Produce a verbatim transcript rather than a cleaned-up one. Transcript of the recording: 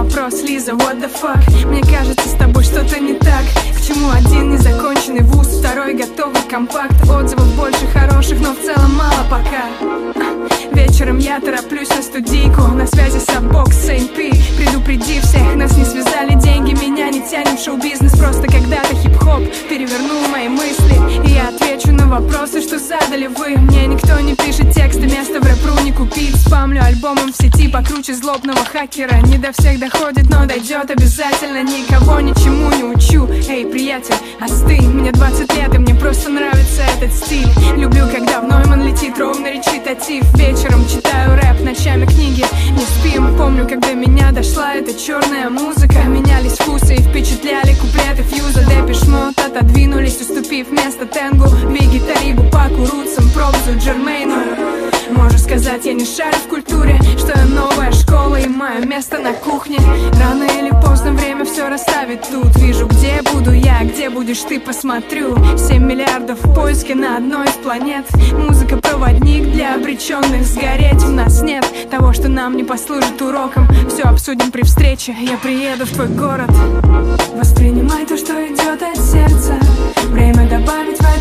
вопрос, Лиза, what the fuck? Мне кажется, с тобой что-то не так. К чему один незаконченный вуз, второй готовый компакт? Отзывов больше хороших, но в целом мало пока. Вечером я тороплюсь на студийку, на связи Сабок с эн пи. Предупреди всех, нас не связали деньги, меня не тянет в шоу-бизнес. Просто когда-то хип-хоп перевернул мои мысли, и я отвечу на вопросы, что задали вы. Мне никто не пишет тексты, место в рэп-ру не купить. Спамлю альбомом в сети покруче злобного хакера. Не до всех доходит, но дойдет обязательно. Никого ничему не учу. Эй, приятель, остынь, мне двадцать лет, и мне просто нравится этот стиль. Люблю, когда в Нойман летит ровно речитатив. Вечером читаю рэп, ночами книги не спим. Помню, когда меня дошла эта черная музыка. Менялись вкусы и впечатляли куплеты фьюза. Депеш Мод отодвинулись, уступив место Тенгу, Бигги, Талибу, Паку, Рутсам, Пробзу, Джермейну. Можешь сказать, я не шарю в культуре, что я новая школа и мое место на кухне. Рано или поздно время все расставит тут. Вижу, где буду я, где будешь ты, посмотрю. Семь миллиардов в поиске на одной из планет. Музыка проводник для обреченных сгореть. У нас нет того, что нам не послужит уроком. Все обсудим при встрече, я приеду в твой город. Воспринимай то, что идет от сердца. Время добавить в